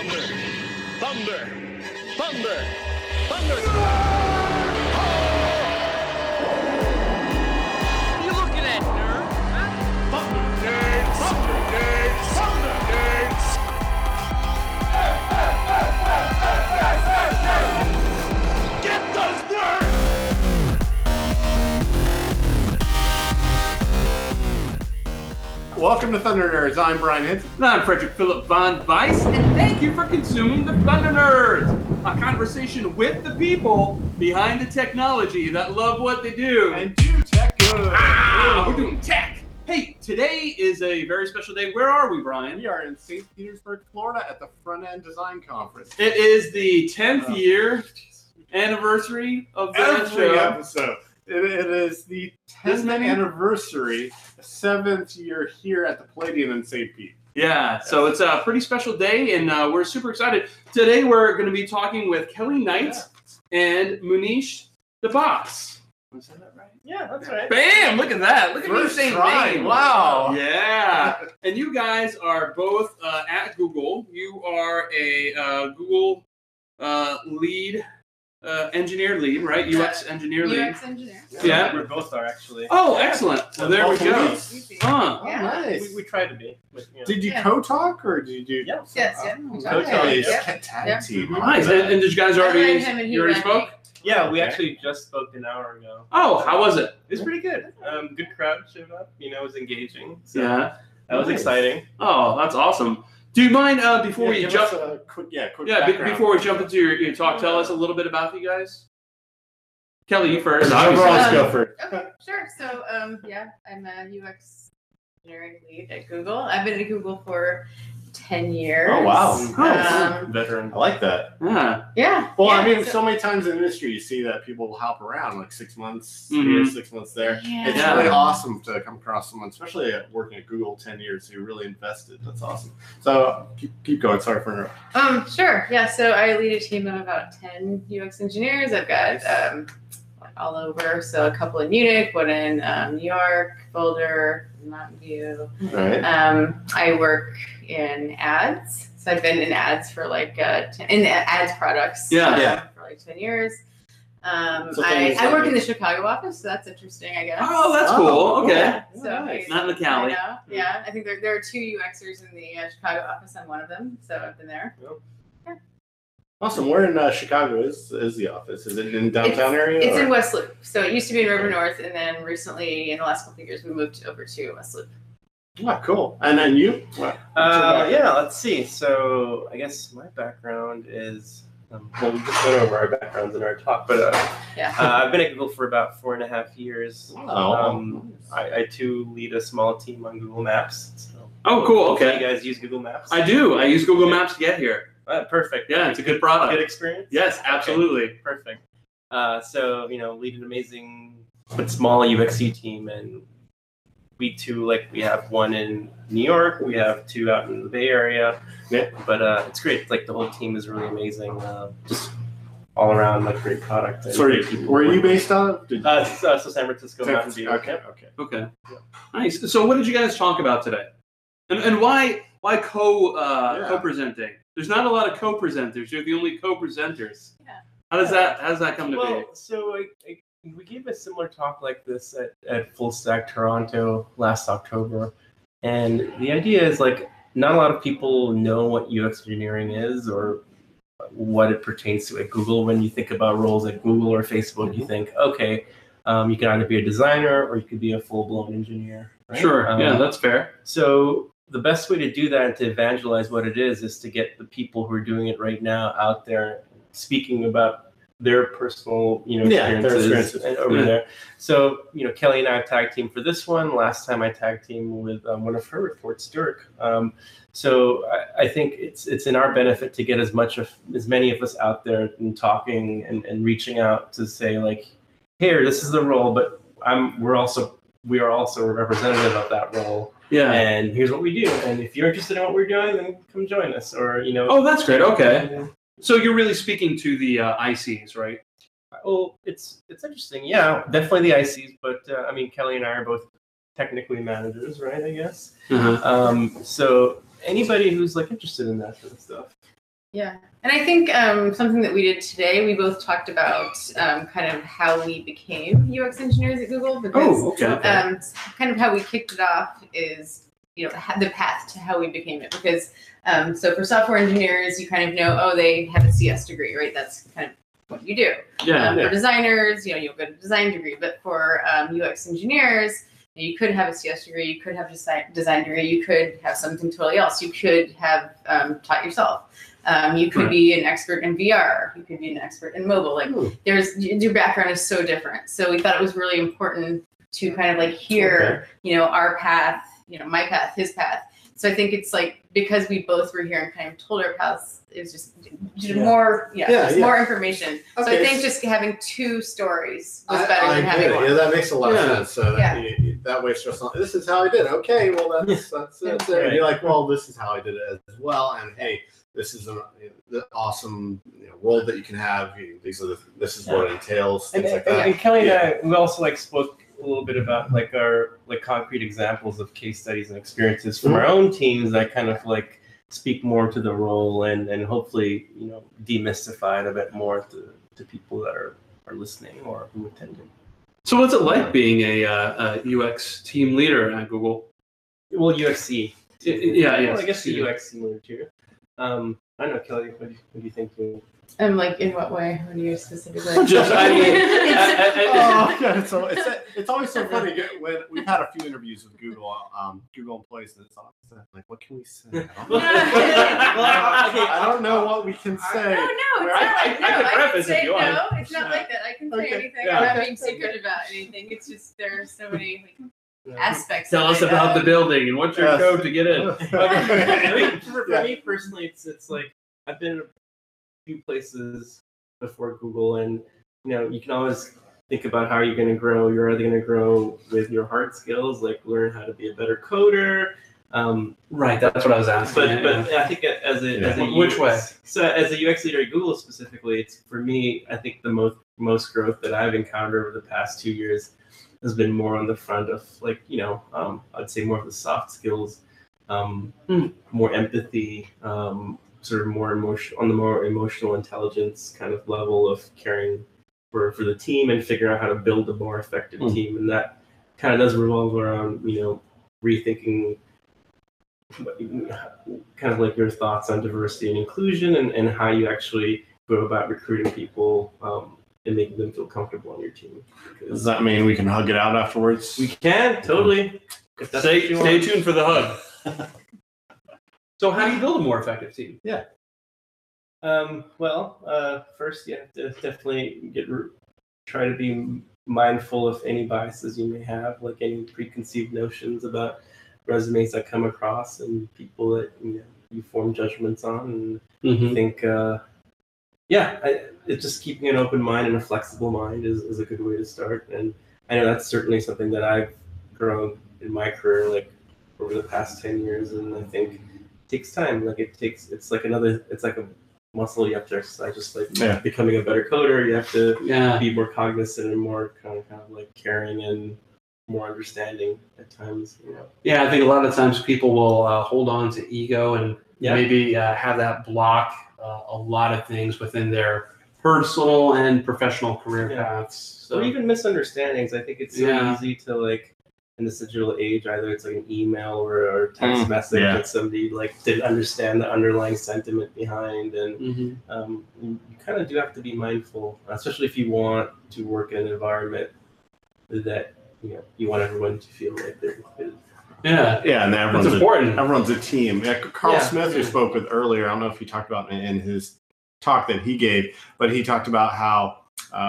Thunder! Thunder! Thunder! What are you looking at, nerd? Thunder Nerds! Thunder Nerds! Thunder Nerds! Get those nerds! Welcome to Thunder Nerds. I'm Brian Hinton. And I'm Frederick Philip von Weiss, and thank you for consuming the Thunder Nerds, a conversation with the people behind the technology that love what they do. And do tech good. We're doing tech. Hey, today is a very special day. Where are we, Brian? We are in St. Petersburg, Florida at the Front End Design Conference. It is the 10th year anniversary of the show. Every episode. It is the 10th anniversary, 7th year here at the Palladium in St. Pete. Yeah, so it's a pretty special day, and we're super excited. Today we're going to be talking with Kelly Knight and Munish the Boss. Was that right? Yeah, that's right. Bam! Look at that. Look at me First saying try. name. Wow. Yeah. And you guys are both at Google. You are a Google lead, engineer lead, right? UX engineer lead. UX engineer. Yeah. We both are actually. Oh, excellent. Well, there we go. Easy. Huh. Oh, Yeah. nice. We tried to be. But, you know. Did you Yeah. co-talk or did you do? Yeah. Yes, yeah. Okay. Yep. Tag Yep. team. Nice. And did you guys already, I met him and he you already met spoke? Yeah, we Okay. actually just spoke an hour ago. Oh, how was it? It was pretty good. Good crowd showed up. You know, it was engaging. So Yeah. that was Nice. exciting. Oh, that's awesome. Do you mind before we give jump? us a quick background. Before we jump into your talk, tell us a little bit about you guys. Kelly, you first. Overall, obviously. go for it. Okay, sure. So, I'm a UX engineering lead at Google. I've been at Google for 10 years. Oh, wow. Veteran. I like that. Yeah. Yeah. Well, yeah, I mean, so many times in the industry, you see that people will hop around like 6 months here, 6 months there. Yeah. It's Yeah. really awesome to come across someone, especially working at Google 10 years, who really invested. That's awesome. So keep going. Sorry for interrupting. Sure. Yeah. So I lead a team of about 10 UX engineers. I've got all over. So a couple in Munich, one in New York, Boulder, Mountain View. All right. I work in ads. So I've been in ads for like in ads products. Yeah. For like 10 years. So I work in the Chicago office, so that's interesting, I guess. Oh, that's cool. Okay. Yeah, so Nice. Not in the Cali. I know. Yeah, I think there are 2 UXers in the Chicago office. I'm one of them, so I've been there. Awesome. Where in Chicago is the office? Is it in downtown area? It's or? in West Loop. So it used to be in River North, and then recently, in the last couple of years, we moved over to West Loop. Ah, cool. And then you? What? Yeah, let's see. So I guess my background is. Well, we just went over our backgrounds in our talk, but I've been at Google for about 4.5 years. Oh. I too lead a small team on Google Maps. So Oh, cool. hopefully Okay. You guys use Google Maps? I do. I use Google Maps to get here. Perfect. Yeah, it's a good product. Good experience? Yes, absolutely. Okay, perfect. So, lead an amazing but small UXC team, and we have one in New York, we have 2 out in the Bay Area. Yeah. But it's great. Like the whole team is really amazing. Just all around great product. and Sorry, great people where are you working. based out of? So San Francisco, Mountain View. Okay. Okay. Nice. So, what did you guys talk about today? And why co-presenting? There's not a lot of co-presenters. You're the only co-presenters. Yeah. How does that come to Well, be? so we gave a similar talk like this at Full Stack Toronto last October, and the idea is not a lot of people know what UX engineering is or what it pertains to at Google. When you think about roles at Google or Facebook, you think, okay, you can either be a designer or you could be a full-blown engineer. Right? Sure. Yeah, that's fair. So the best way to do that and to evangelize what it is to get the people who are doing it right now out there speaking about their personal, their experiences experiences. over there. So, Kelly and I tag team for this one. Last time I tag team with one of her reports, Dirk. So I think it's in our benefit to get as many of us out there and talking and reaching out to say here, this is the role, but we are also a representative of that role. Yeah. And here's what we do. And if you're interested in what we're doing, then come join us. Or Oh, that's great. Okay. So you're really speaking to the ICs, right? Well, it's interesting. Yeah, definitely the ICs. But Kelly and I are both technically managers, right? I guess. Uh-huh. So anybody who's interested in that sort of stuff. Yeah, and I think something that we did today, we both talked about kind of how we became UX engineers at Google, because okay. kind of how we kicked it off is, the path to how we became it. Because so for software engineers, you kind of know, oh, they have a CS degree, right? That's kind of what you do. For designers, you'll get a design degree, but for UX engineers, you could have a CS degree, you could have a design degree, you could have something totally else. You could have taught yourself. You could be an expert in VR. You could be an expert in mobile. Like your background is so different. So we thought it was really important to kind of like hear, our path, my path, his path. So I think it's like, because we both were here and kind of told our paths, it was just more, more information. Okay. So I think just having two stories was better than having one. Yeah, that makes a lot of sense. So that way it's just not, this is how I did it. Okay, well that's it. And you're like, well, this is how I did it as well. And hey, this is an awesome role that you can have. This is what it entails. Things like that. And Kelly and I, we also spoke a little bit about our concrete examples of case studies and experiences from our own teams that kind of speak more to the role and hopefully demystify it a bit more to people that are listening or who attended. So what's it like being a UX team leader at Google? Well, UXC. Well, I guess the UX team leader too. I don't know, Kelly. What do you think? In what way? What do you specifically? Just, So it's always so funny when we've had a few interviews with Google employees, and it's always like, what can we say? I don't know what we can say. No, it's not like I can say no. It's not like that. I can say anything. I'm not being secret about anything. It's just there are so many aspects. Tell us about the building and what's your code to get in. For me personally, it's like I've been in a few places before Google, and you can always think about how you're going to grow. You're either going to grow with your hard skills, like learn how to be a better coder. Right, that's what I was asking. But I think as a which way? So as a UX leader at Google specifically, it's for me. I think the most growth that I've encountered over the past 2 years has been more on the front of I'd say more of the soft skills, more empathy, sort of more on the more emotional intelligence kind of level of caring for the team and figuring out how to build a more effective team. And that kind of does revolve around, rethinking kind of your thoughts on diversity and inclusion and how you actually go about recruiting people and making them feel comfortable on your team. Does that mean we can hug it out afterwards? We can, totally. Stay tuned for the hug. So how do you build a more effective team? Yeah. First you have to definitely try to be mindful of any biases you may have, like any preconceived notions about resumes that come across and people that you form judgments on. And I think, it's just keeping an open mind and a flexible mind is a good way to start. And I know that's certainly something that I've grown in my career, over the past 10 years. And I think it takes time. It's like a muscle you have to exercise, just becoming a better coder. You have to be more cognizant and more kind of caring and more understanding at times. Yeah, I think a lot of times people will hold on to ego and maybe have that block a lot of things within their personal and professional career paths. So. Or even misunderstandings. I think it's so easy to in this digital age, either it's an email or a text message that somebody didn't understand the underlying sentiment behind, and you kind of do have to be mindful, especially if you want to work in an environment that you want everyone to feel like they're included. Yeah, and everyone's important. Everyone's a team. Carl Smith, who spoke with earlier, I don't know if he talked about it in his talk that he gave, but he talked about how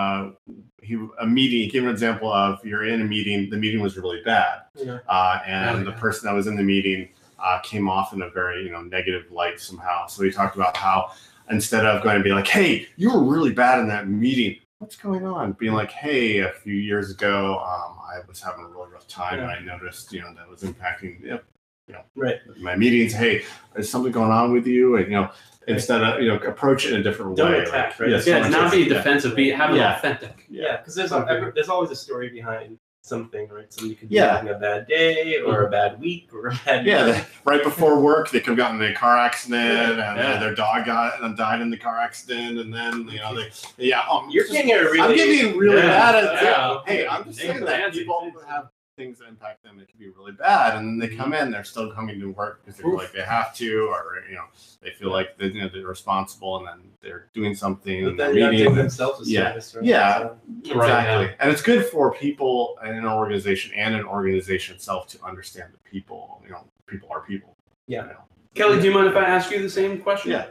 he gave an example of you're in a meeting, the meeting was really bad, and the person that was in the meeting came off in a very negative light somehow. So he talked about how instead of going to be like, hey, you were really bad in that meeting, what's going on? Being like, hey, a few years ago, I was having a really rough time, and I noticed that was impacting my meetings. Hey, is something going on with you? And instead of approach it in a different don't way. Attack, right? Not be defensive, have it authentic. Yeah, because there's always a story behind something, right? So you could be Yeah. having a bad day or a bad week or a bad Yeah, month. right before work, they could have gotten in a car accident, and Yeah. their dog died in the car accident, and then You're getting a really I'm getting really Yeah. bad at Yeah. Hey, I'm just saying that Fancy. people have things that impact them. It can be really bad, and they come in, they're still coming to work because they feel like they have to, or they feel like they're responsible, and then they're doing something, But and then they're you're not doing meeting. themselves a Yeah. service, right? Yeah. So, Exactly, and it's good for people in an organization and an organization itself to understand that people, people are people. Yeah. Kelly, do you mind if I ask you the same question? Yeah.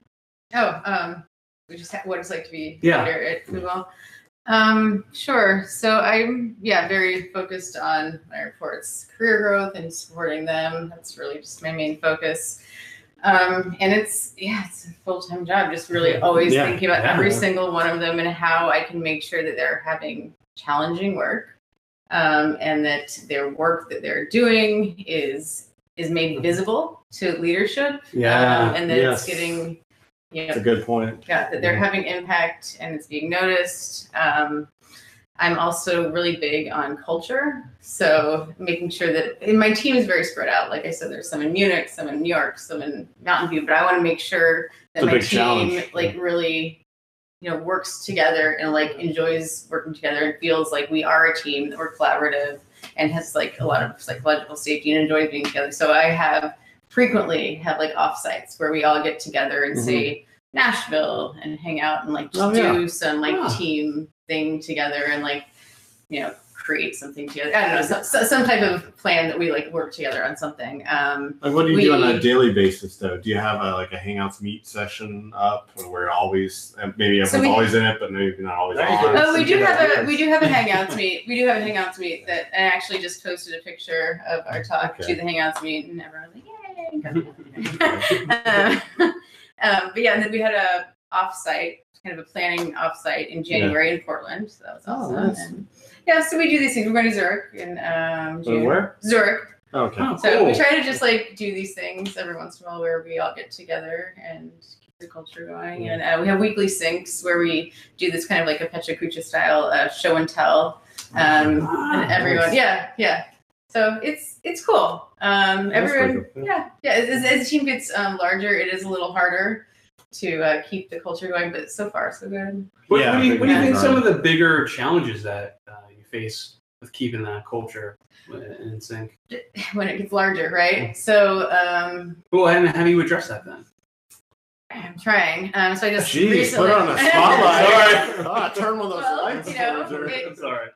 We just what it's like to be Yeah. leader at Google. Sure. So I'm very focused on my reports, career growth, and supporting them. That's really just my main focus. And it's a full-time job. Just really always Yeah. thinking about Yeah. every single one of them and how I can make sure that they're having challenging work, and that their work that they're doing is made visible to leadership. And that it's getting That's a good point. yeah, that they're having impact and it's being noticed. I'm also really big on culture. So making sure that and my team is very spread out. Like I said, there's some in Munich, some in New York, some in Mountain View, but I want to make sure that It's a my big team challenge. really, works together and enjoys working together and feels like we are a team, that we're collaborative and has a lot of psychological safety and enjoys being together. So I frequently have offsites where we all get together and say Nashville and hang out and do some team thing together and create something together. I don't know, some type of plan that we work together on something. What do you do on a daily basis, though? Do you have a Hangouts meet session up where always maybe everyone's always in it, but maybe not always There you on? go. We do have a Hangouts meet. We do have a Hangouts meet that I actually just posted a picture of our talk to the Hangouts meet, and everyone's yay! But yeah, and then we had a offsite, kind of a planning offsite in January in Portland. So that was awesome. Nice. And so we do these things. We're going to Zurich in June. Where? Zurich. Okay. Oh, So cool. we try to just do these things every once in a while where we all get together and keep the culture going. And we have weekly syncs where we do this kind of a Pecha Kucha style show and tell. And everyone, nice. So it's cool. Everyone, pretty cool. As the team gets larger, it is a little harder to keep the culture going, but so far so good. What Yeah, do you think I some of the bigger challenges that you face with keeping that culture in sync? When it gets larger, right? So Well, and how do you address that then? I'm trying. So I just Jeez, recently, put her on the spotlight. Sorry. Turn one of those Well, lights. it- Sorry.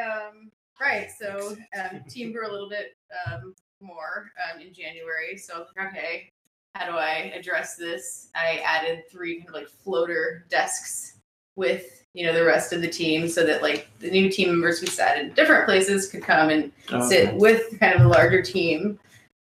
Right. So team grew a little bit more in January. So I was like, okay, how do I address this? I added 3 kind of floater desks with the rest of the team, so that the new team members who sat in different places could come and sit with kind of a larger team.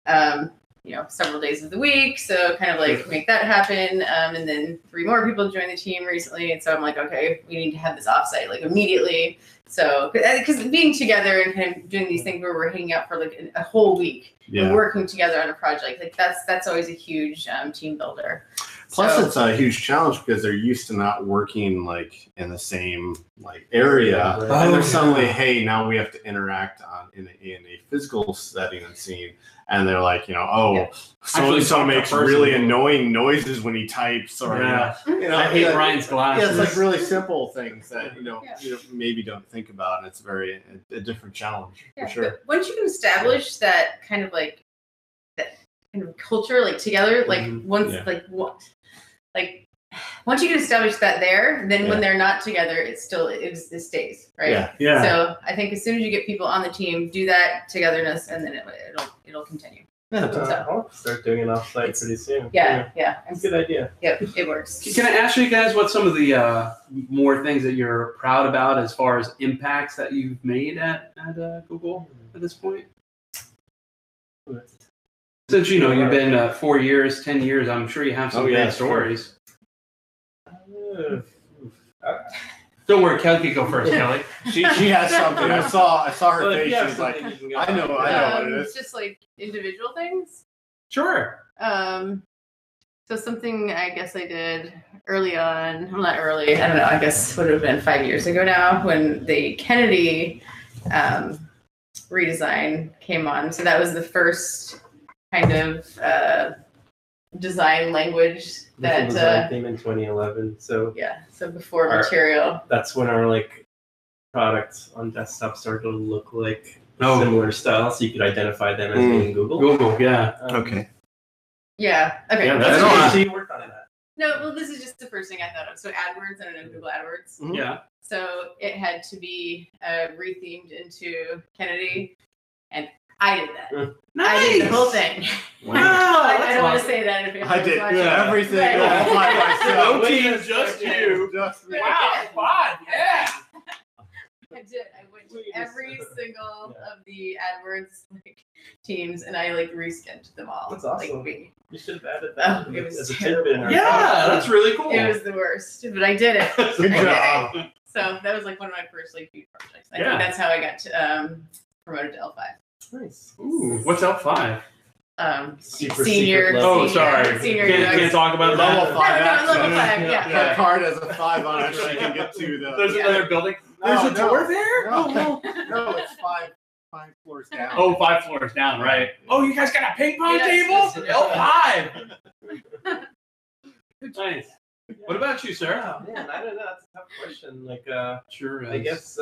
Several days of the week. So kind of make that happen. And then 3 more people joined the team recently. And so I'm like, okay, we need to have this offsite immediately. So, because being together and kind of doing these things where we're hanging out for a whole week and working together on a project, that's always a huge team builder. Plus, it's a huge challenge because they're used to not working in the same area, and they're suddenly, hey, now we have to interact in a physical setting and scene, and they're like, so and so makes really annoying noises when he types, or I hate Ryan's glasses. Yeah, it's really simple things that you maybe don't think about, and it's a different challenge for sure. But once you can establish that kind of that kind of culture together, once you can establish that there, then when they're not together, it stays, right? Yeah. So I think as soon as you get people on the team, do that togetherness, and then it'll continue. I'll start doing an offsite pretty soon. Yeah. It's a good idea. Yep, it works. Can I ask you guys what some of the more things that you're proud about as far as impacts that you've made at Google at this point? Since you've been 4 years, 10 years, I'm sure you have some great stories. Don't worry, Kelly can go first, Kelly. She has something. I saw her Well, if face. you have She's like, something, you can go I know on. what it is. Just individual things. Sure. So something I guess I did early on. Well, not early. I don't know. I guess would have been 5 years ago now when the Kennedy redesign came on. So that was the first kind of design language that design came in 2011. So so before Material. That's when our like products on desktop started to look like similar style, so you could identify them as being Google. Google, yeah. Okay. Yeah. Okay. Yeah, that's cool. So you worked on that. No, well, this is just the first thing I thought of. So AdWords, I don't know, Google AdWords. Mhm. Yeah. So it had to be rethemed into Kennedy, and I did that. I did the whole thing. Wow. I don't want to say that if I did watching. everything Right. all by myself. No team, just you. Just me. Wow, fun. Yeah. I did. I went to every single of the AdWords teams, and I reskinned them all. That's awesome. Like, You should have added that it was as a terrible. tidbit in our Yeah, that's really cool. It was the worst, but I did it. Good I did job. it. So that was one of my first huge projects. I Yeah. think that's how I got to promoted to L5. Nice. Ooh, what's L5? Super Senior. secret level. Oh, sorry. Senior Can't UX. talk about Level that. 5 No, access. level 5, yeah. That card has a 5 on it, so you can get to the. There's Yeah. another building. No, There's a no. door there? No, no, it's five floors down. Oh, 5 floors down, right. Oh, you guys got a ping pong Yes. table? L5. Nice. What about you, sir? Oh, man, I don't know. That's a tough question. Like, Sure. I guess,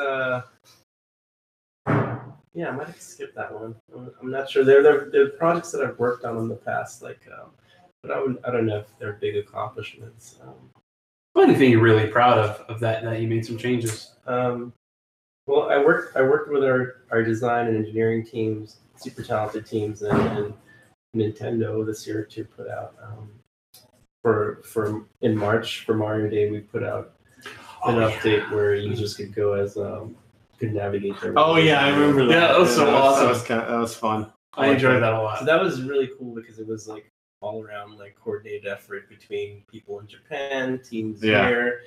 yeah, I might have skipped that one. I'm not sure. They're projects that I've worked on in the past, but I don't know if they're big accomplishments. Anything you're really proud of that you made some changes? Well, I worked with our design and engineering teams, super talented teams, and Nintendo this year to put out for in March for Mario Day. We put out an update where users could go as could navigate their. Oh yeah, I remember that. Yeah, that was so awesome. That was fun. I enjoyed that a So lot. that was really cool because it was all around coordinated effort between people in Japan, teams here,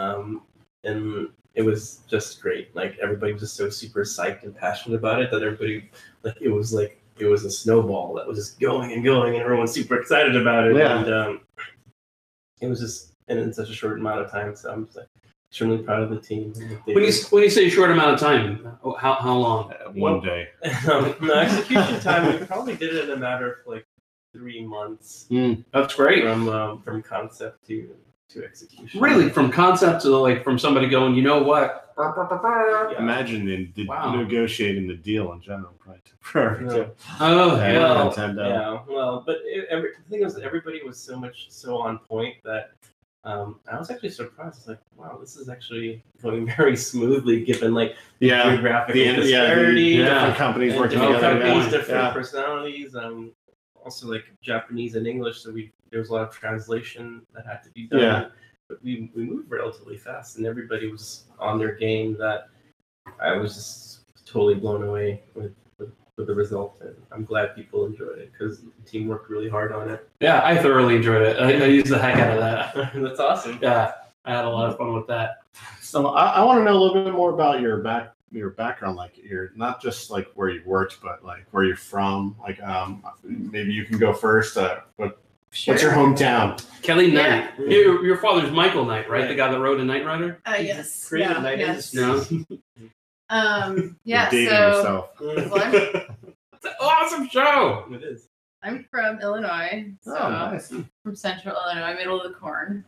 and it was just great. Everybody was just so super psyched and passionate about it that everybody it was a snowball that was just going and going, and everyone's super excited about it. Yeah. And it was just in such a short amount of time. So I'm just extremely proud of the team. When you say short amount of time, how long? One day. The execution time, we probably did it in a matter of 3 months. That's great. From concept to execution. Really, from concept to from somebody going, you know what? Yeah. Imagine the negotiating the deal in general, probably took forever Yeah. too. Oh, Yeah, yeah. Nintendo. Yeah, well, but the thing was, everybody was so on point that I was actually surprised. I was wow, this is actually going very smoothly given geographical disparity, different companies and working different together. companies, Yeah. different personalities. Also Japanese and English, so there was a lot of translation that had to be done. Yeah. But we moved relatively fast, and everybody was on their game. That I was just totally blown away with the result, and I'm glad people enjoyed it because the team worked really hard on it. Yeah, I thoroughly enjoyed it. I used the heck out of that. That's awesome. Yeah, I had a lot of fun with that. So I want to know a little bit more about your background, you're not just where you worked, but where you're from. Maybe you can go first. What's your hometown? Kelly Yeah. Knight. Your father's Michael Knight, right? Right. The guy that rode in Knight Rider? Yes. Creative Yeah, night yes. industry. Yeah. You're dating So yourself. what? It's an awesome show. It is. I'm from Illinois, so Oh, nice. from Central Illinois, middle of the corn.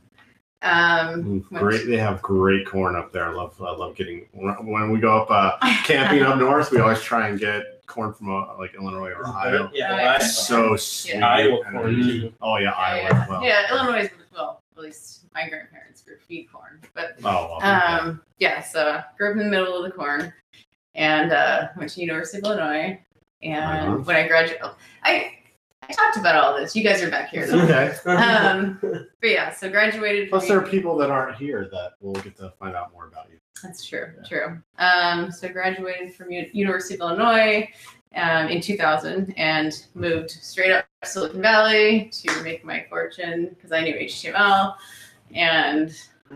Great. They have great corn up there. I love getting when we go up camping up north. We always try and get corn from Illinois or Ohio. Yeah, It's so sweet. Iowa And- corn too. Oh yeah, Iowa as well. Yeah, Illinois, at least my grandparents grew feed corn, but Oh well. so grew up in the middle of the corn, and went to University of Illinois. And Right. when I graduated, I talked about all this. You guys are back here. It's Though. okay. But yeah, so graduated. Plus, there are people that aren't here that will get to find out more about you. That's true. True. So graduated from University of Illinois in 2000 and moved straight up to Silicon Valley to make my fortune because I knew HTML. And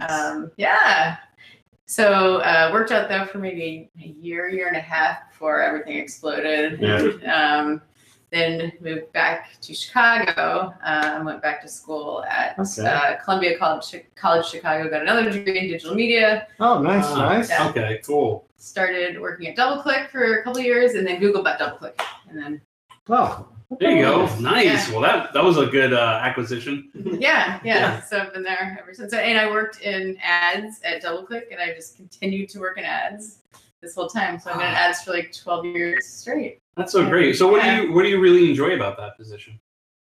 so worked out there for maybe a year and a half before everything exploded. Yeah. Then moved back to Chicago. Went back to school at Columbia College Chicago. Got another degree in digital media. Oh, nice, nice. Yeah. Okay, cool. started working at DoubleClick for a couple of years, and then Google bought DoubleClick, and then Wow. There you go. Nice. Yeah. Well, that was a good acquisition. yeah. So I've been there ever since. And I worked in ads at DoubleClick, and I just continued to work in ads this whole time. So I've been in ads for like 12 years straight. That's so great. So what do you really enjoy about that position?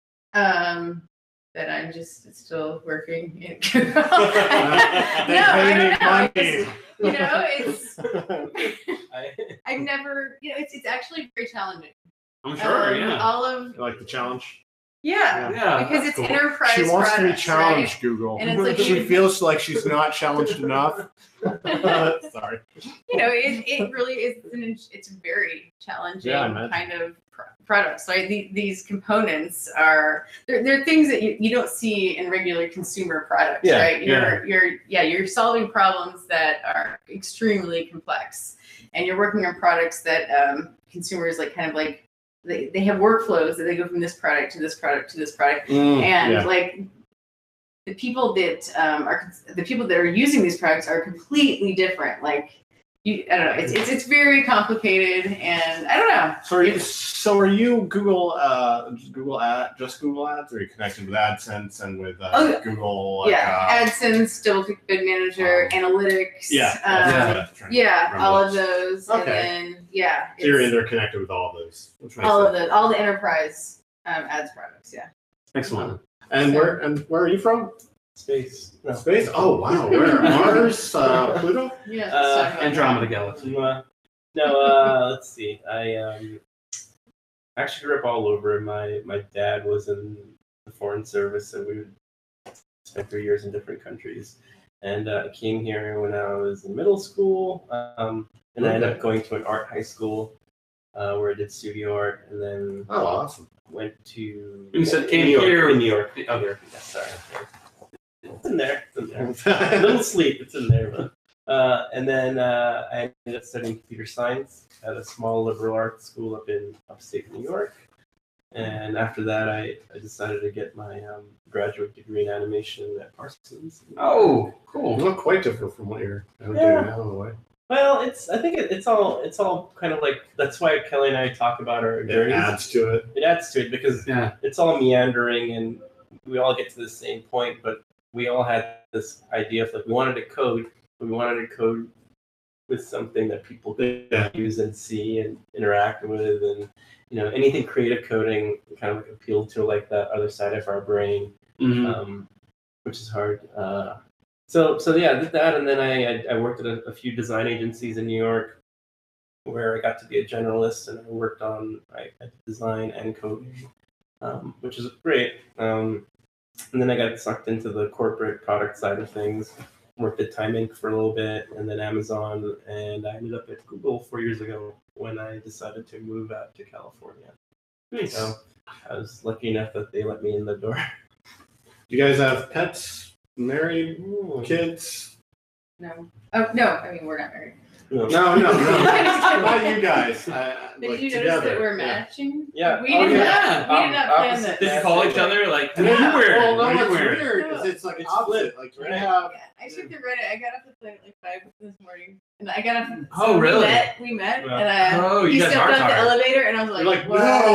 That I'm just still working. They No, I don't know. pay me It's, I've never, it's actually very challenging. I'm sure. Yeah. All of You like the challenge? yeah, Yeah. because it's cool. enterprise. She wants to be products, challenged, right? Google. And it's like she you- feels like she's not challenged enough. Sorry. It really is. It's a very challenging Yeah, I imagine. kind of product. So these components are they're things that you don't see in regular consumer products, Yeah, right? You're solving problems that are extremely complex, and you're working on products that consumers they have workflows that they go from this product to this product to this product, and yeah. like the people that are using these products are completely different. Like I don't know. It's very complicated, and I don't know. So are you Google Google Ads? Or are you connected with AdSense and with Google? AdSense, DoubleClick Bid Manager, Analytics. All of those. Okay. And then So you're interconnected with all of those. Which makes all sense. of those, all the enterprise ads products. Yeah. Excellent. And where are you from? Space. No. Space? Oh wow, where? Mars, Pluto? Yeah. let's talk about Andromeda Galaxy. Let's see. I actually grew up all over. My dad was in the Foreign Service, so we would spend 3 years in different countries. And I came here when I was in middle school, and I ended up going to an art high school where I did studio art, and then Oh, awesome. went to. You said came New York, here. in New York. Okay. Yeah, sorry. It's in there. A little sleep. It's in there, but. And then I ended up studying computer science at a small liberal arts school up in upstate New York. And after that, I decided to get my graduate degree in animation at Parsons. Oh, cool. Not quite different from what you're doing Yeah. now in a way. Well, I think it's all kind of like, that's why Kelly and I talk about our It journeys. adds to it. It adds to it because Yeah. it's all meandering and we all get to the same point, but we all had this idea of like we wanted to code, but we wanted to code with something that people could use and see and interact with, and anything creative coding kind of like appealed to like that other side of our brain, which is hard. So yeah, I did that, and then I worked at a few design agencies in New York, where I got to be a generalist, and I worked on design and coding, which is great. And then I got sucked into the corporate product side of things. Worked at Time Inc. for a little bit, and then Amazon, and I ended up at Google 4 years ago when I decided to move out to California. Nice. So I was lucky enough that they let me in the door. You guys have pets? Married? Kids? No. Oh no. I mean, we're not married. No. Not you guys. Did you notice that we're matching? Yeah. We did yeah. not. We did not plan Opposite this. Did you call each other like, what Yeah. are you wearing? Well, What no, are you it's wearing? weird because it's like It's opposite. flipped, Like you right? have. Yeah, I shook the Reddit. I got off the plane at like 5 this morning, and I got off. Oh, really? We met, Yeah. and Oh, you he guys stepped are off the tired. elevator, and I was like, You're like,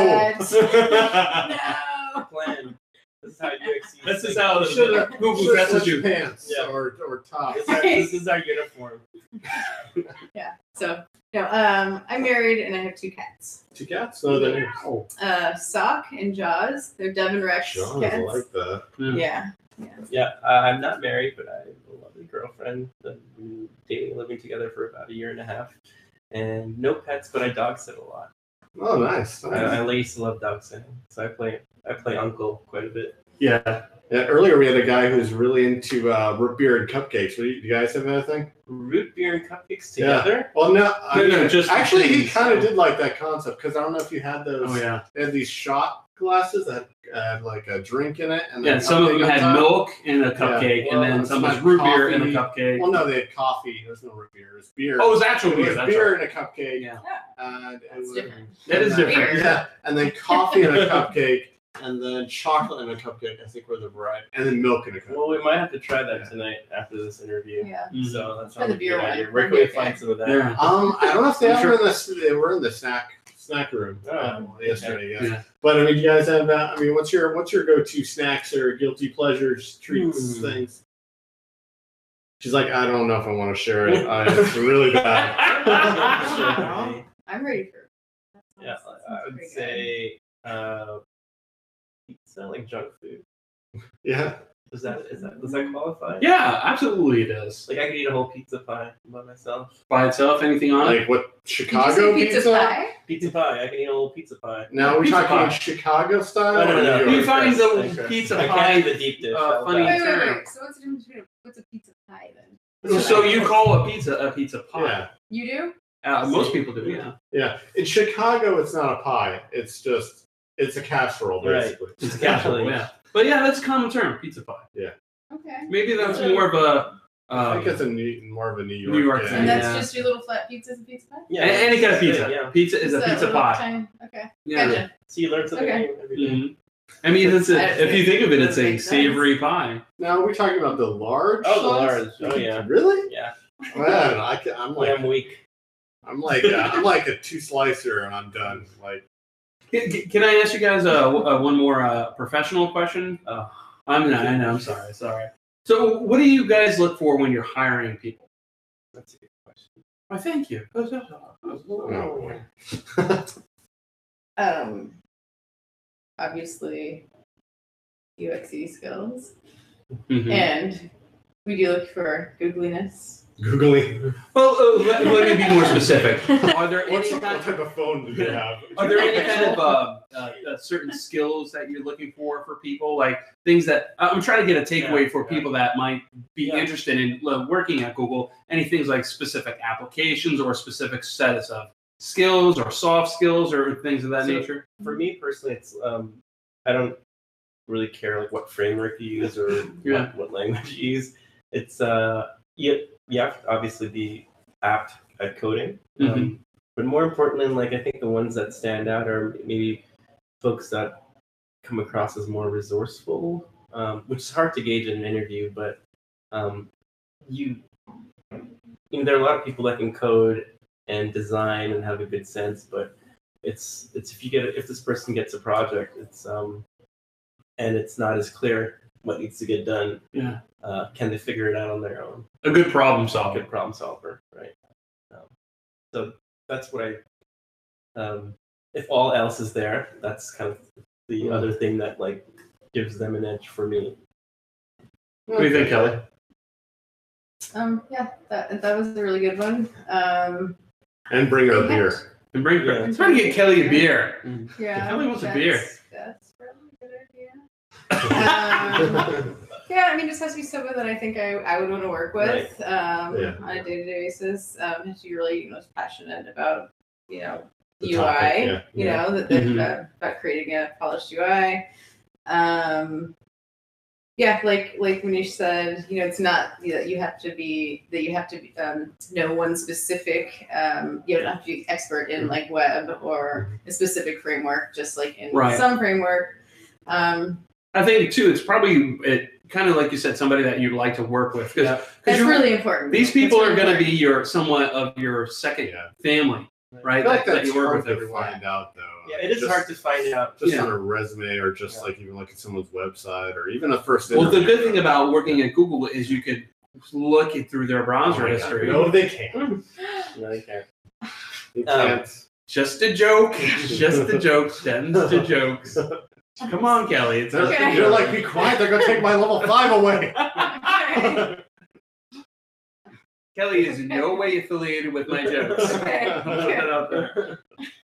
what? no. No. Plan. This is how UX. This is how Should've- Google should've dresses said you. pants Yeah. or top. This is our uniform. Yeah. So no. I'm married, and I have 2 cats. 2 cats? So they're Sock and Jaws. They're Devon Rex Sean, cats. I like that. Yeah. Yeah, I'm not married, but I have a lovely girlfriend that we've been dating, living together for about 1.5 years, and no pets, but I dog sit a lot. Oh, nice. I used to love dog sitting, so I play uncle quite a bit. Yeah. Earlier we had a guy who's really into root beer and cupcakes. Do you guys have anything? Root beer and cupcakes Yeah. together? Well, no. just actually, he things. kind of did like that concept because I don't know if you had those. Oh yeah. They had these shot glasses that had like a drink in it, and Yeah. then Some of them cupcake on had top. milk in a cupcake, Well, and then some was had root beer in a coffee. cupcake. Well, no, they had coffee. There's no root beer. It was beer. Oh, it was actual It beer. was That's beer right. in a cupcake. Yeah. And it That's was, different. That is and then- different. Yeah, and then coffee in a cupcake, and then chocolate and a cupcake. I think were the variety, and then milk and a cupcake. Well, we might have to try that tonight after this interview. Yeah. So that's Try the beer one. Where can we Okay. find some of that? Yeah. I don't know if they I'm were in the they were in the snack room yesterday. Yeah. Yeah. But I mean, you guys have that. I mean, what's your go-to snacks or guilty pleasures, treats, things? She's like, I don't know if I want to share it. It's really bad. I'm ready for. Yeah, I would pretty good. say pizza, like junk food. Yeah. Does that qualify? Yeah, absolutely it is. Like I could eat a whole pizza pie by myself. By itself, anything on it? Like what? Did you Chicago say pizza? pie? Pizza pie. I can eat a whole pizza pie. Now we're Pizza talking pie. Chicago style. No. or New You York? find the Thanks, pizza I pie, can't eat the deep dish. funny Wait. term. So what's the difference between what's a pizza pie then? So you call a pizza pie? Yeah. You do? Most people do. Yeah. Yeah. In Chicago, it's not a pie. It's a casserole, Right. basically. It's a casserole. Yeah. But yeah, that's a common term, pizza pie. Okay. Maybe that's more of a. I think it's more of a New York. New York thing. thing. And that's Yeah. just your little flat pizzas and pizza pie? Yeah. Any kind of pizza. Yeah. Pizza is a Just pizza little pie. tiny- Okay. Yeah. Gotcha. So you learn something Okay. new every day. Mhm. I mean, if you think of it, it's That a makes sense. savory pie. Now we're talking about the large. Oh, the size? large. Oh, yeah. Really? Yeah. Man, I'm When like I'm weak. I'm like a 2-slicer and I'm done. Like Can I ask you guys one more professional question? Oh. I know. I'm sorry. So, what do you guys look for when you're hiring people? That's a good question. Oh, thank you. Obviously, UXE skills, Mhm. and we do look for googliness. Googling. Well, let me be more specific. Are there any What kind type of phone do they have? Are there any kind of certain skills that you're looking for people? Like things that I'm trying to get a takeaway for people that might be interested in working at Google. Any things like specific applications or specific sets of skills or soft skills or things of that nature? For me personally, it's I don't really care like what framework you use or what language you use. It's you have to obviously be apt at coding, but more importantly, like I think the ones that stand out are maybe folks that come across as more resourceful, which is hard to gauge in an interview. But you know, there are a lot of people that can code and design and have a good sense, but it's if this person gets a project, it's and it's not as clear what needs to get done. Yeah. Can they figure it out on their own? A good problem A solver. good problem solver, right? So that's what if all else is there, that's kind of the other thing that like gives them an edge for me. What do you think, Kelly? Yeah, that was a really good one. And bring her a beer. And bring Yeah. I'm trying to get Kelly a beer. Yeah, Kelly wants a beer. That's probably a good idea. Yeah, I mean, just has to be someone that I think I would want to work with on a day-to-day basis. Has to be really passionate about The UI. topic, About creating a polished UI. Yeah, like when you said, it's not that you have to know one specific. You don't have to be expert in like web or a specific framework, just like in some framework. I think too, it's probably kind of like you said, somebody that you'd like to work with because That's really important. These people That's are really going to be important. somewhat of your second family, right? I feel like that that's you work hard with to every find out, though. Yeah, it is hard to find out. Just on a resume or just like even like at someone's website or even a first Well, the interview. good thing about working at Google is you could look it through their browser history. No, they can't. No, you can't. They can't. Just a joke. Just a joke. Sends to jokes. Come on, Kelly. It's Okay. You're like, be quiet. They're going to take my level 5 away. Kelly is in no way affiliated with my jokes. Okay. I'll put that out there.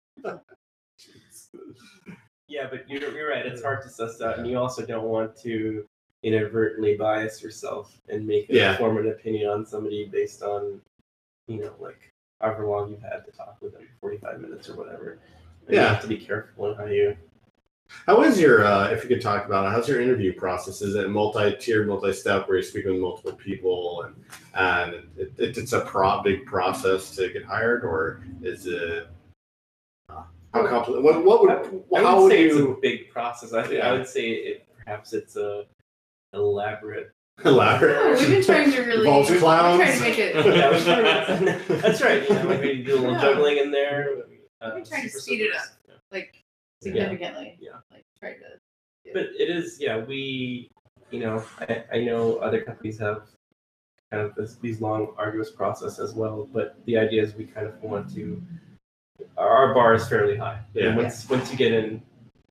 Yeah, but you're right. It's hard to suss out, and you also don't want to inadvertently bias yourself and form an opinion on somebody based on, like however long you've had to talk with them, 45 minutes or whatever. And you have to be careful on how you. How is your, if you could talk about it, how's your interview process? Is it multi-tiered, multi-step where you're speaking with multiple people and it's a big process to get hired, or is it How complicated? What would? I How would would say it's you a big process. I would say perhaps it's a elaborate. elaborate? Oh, we've been trying to really. Involves We're clowns. trying to make it. Yeah, we're trying- that's right. You know, like maybe do a little Yeah. juggling in there. We've been trying to super speed it simple. up, like significantly. Yeah. Like try to. But it is, we, I know other companies have kind of these long, arduous process as well. But the idea is we kind of want to. Our bar is fairly high. Yeah. And once you get in,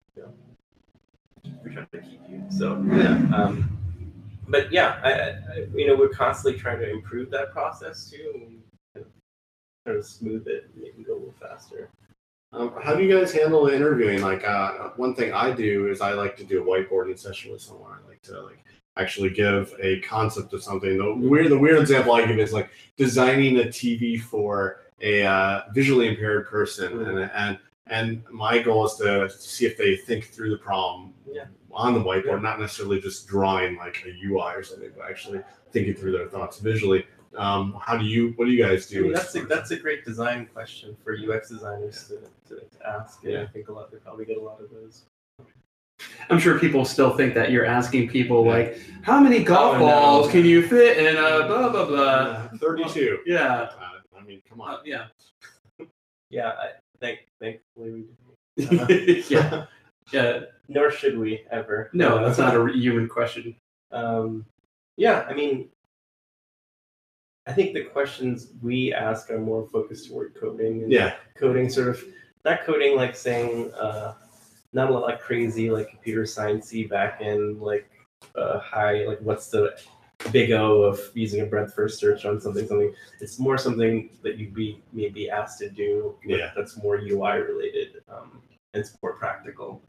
we try to keep you. So. Yeah. But yeah, we're constantly trying to improve that process too, and kind of smooth it, and make it go a little faster. How do you guys handle the interviewing? Like, one thing I do is I like to do a whiteboarding session with someone. I like to actually give a concept of something. The weird example I give is like designing a TV for a visually impaired person, and my goal is to see if they think through the problem on the whiteboard, not necessarily just drawing like a UI or something, but actually thinking through their thoughts visually. What do you guys do? I mean, that's a great design question for UX designers to ask. And I think they probably get a lot of those. I'm sure people still think that you're asking people like, how many golf balls can you fit in a blah blah blah? 32. Yeah. I mean, come on. Yeah. Yeah. Thankfully we do. Yeah. Yeah. Nor should we ever. No, that's not a human question. Yeah. I mean, I think the questions we ask are more focused toward coding. And coding sort of, not coding like saying, not a lot like crazy, like computer science-y back-end, like high, like what's the big O of using a breadth first search on something. It's more something that you'd be maybe asked to do that's more UI related, and it's more practical.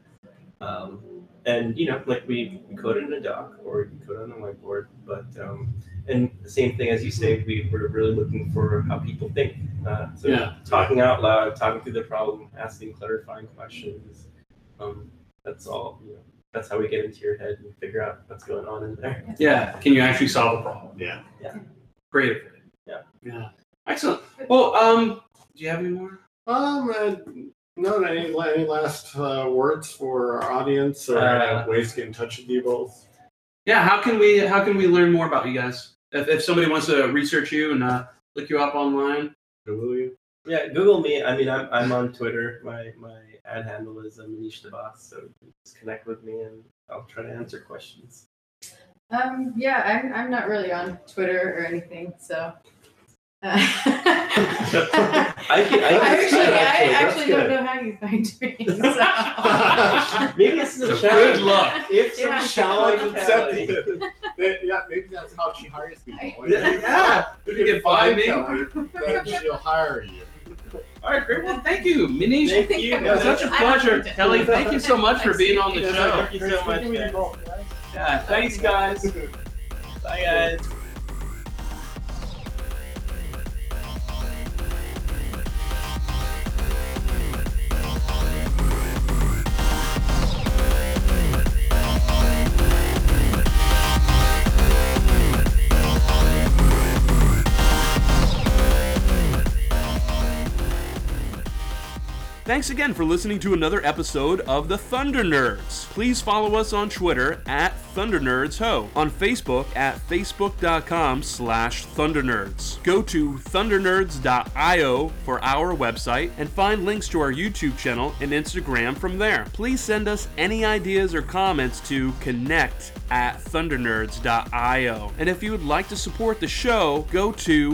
And like we code it in a doc or you code it on a whiteboard, but and the same thing as you say, we're really looking for how people think. Talking out loud, talking through the problem, asking clarifying questions. That's all. That's how we get into your head and figure out what's going on in there. Yeah. Can you actually solve a problem? Yeah. Great. Yeah. Excellent. Well, do you have any more? No, any last words for our audience or ways to get in touch with you both? Yeah, how can we learn more about you guys? If somebody wants to research you and look you up online, Google you. Yeah, Google me. I mean, I'm on Twitter. My ad handle is Manish Dabas, so just connect with me and I'll try to answer questions. I'm not really on Twitter or anything, so. I actually don't know how you find me. So. Maybe this is a So challenge. good luck. If Yeah. some challenge accepted. Maybe that's how she hires people. Yeah. If You can find me. Kelly, then she'll hire you. All right, great. Well, thank you, Manish. Thank you. It was such a pleasure. Kelly, thank you so much for being on the show. Thank you so much. Yeah, thanks, guys. Bye, guys. Thanks again for listening to another episode of the Thunder Nerds. Please follow us on Twitter at ThunderNerdsHo, on Facebook at facebook.com/ThunderNerds. Go to thundernerds.io for our website and find links to our YouTube channel and Instagram from there. Please send us any ideas or comments to connect@thundernerds.io. And if you would like to support the show, go to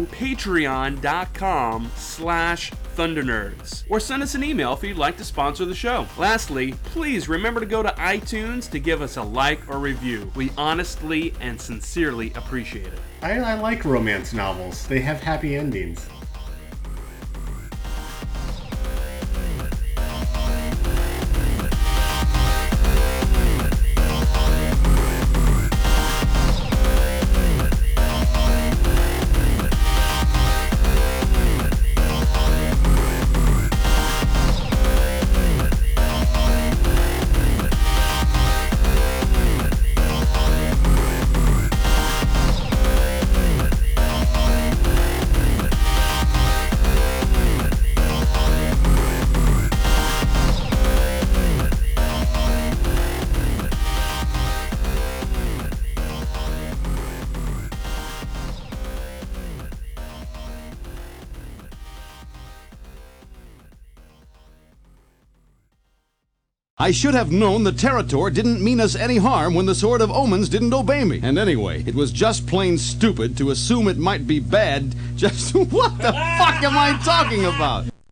patreon.com/ThunderNerds, or send us an email if you'd like to sponsor the show. Lastly, please remember to go to iTunes to give us a like or review. We honestly and sincerely appreciate it. I like romance novels. They have happy endings. I should have known the Territor didn't mean us any harm when the Sword of Omens didn't obey me. And anyway, it was just plain stupid to assume it might be bad. Just what the fuck am I talking about?